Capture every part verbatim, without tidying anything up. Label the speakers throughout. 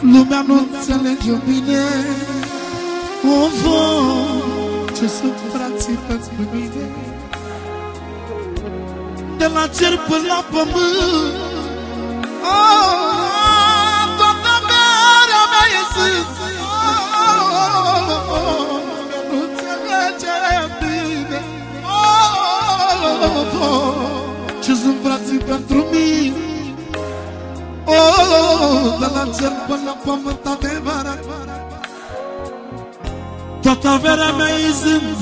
Speaker 1: Lumea nu înțelege bine. O, ce sunt frații pentru mine. De la cer până la pământ, toată averea mea e sânt. Nu înțelege bine. Ce sunt frații pentru mine. De la cer până la pământ adevărat. Toată averea mea e zâmbă.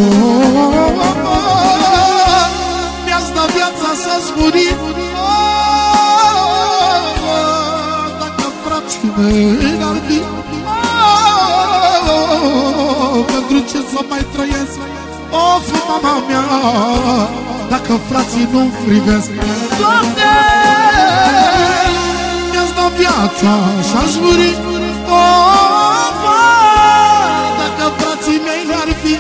Speaker 1: Mi-ați dat viața să-ți muri. Dacă frații mei n-ar fi, pentru ce să mai trăiesc? Of, mama mea, dacă frații nu-mi privesc. Doamne, mi-ați dat viața și-aș muri. Frații mei n-ar fi,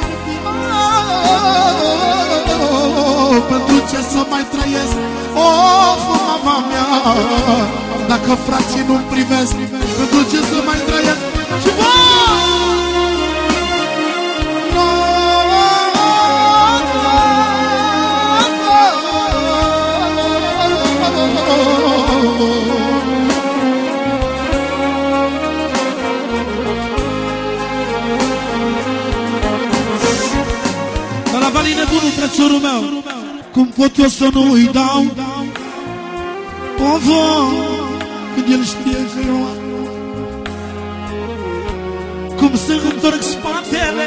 Speaker 1: pentru ce să mai trăiesc? Of, mama mea, dacă frații nu-mi privesc, pentru ce să mai trăiesc? Și nebunul prețorul meu, cum pot eu să nu îi dau? O, când el știe că eu am. Cum să-mi întorc spatele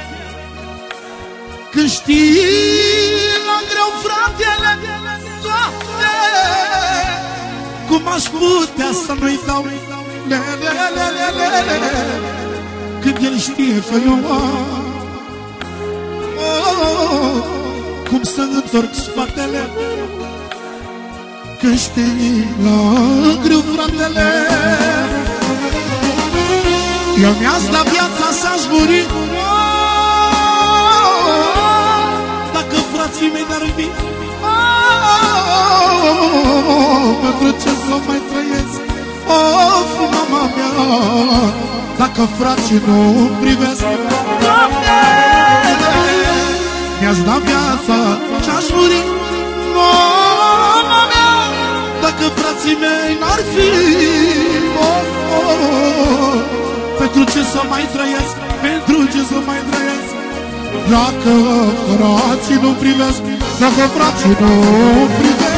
Speaker 1: când știi la greu fratele. Doamne, cum aș putea să nu-i dau? Le, le, le, le, le, le, când el știe că eu am. Cum să-mi întorc spatele când știi la greu fratele. Eu mi-ați dat viața să-aș muri. Dacă frații mei n-ar fi, pentru ce să mai trăiesc? Of, mama mea, dacă frații nu privesc. Doamne, mi-ați dat viața și-aș muri. Mama mea, dacă frații mei n-ar fi, oh, oh, pentru ce să mai trăiesc? Pentru ce să mai trăiesc? Dacă frații nu privesc, dacă frații nu privesc.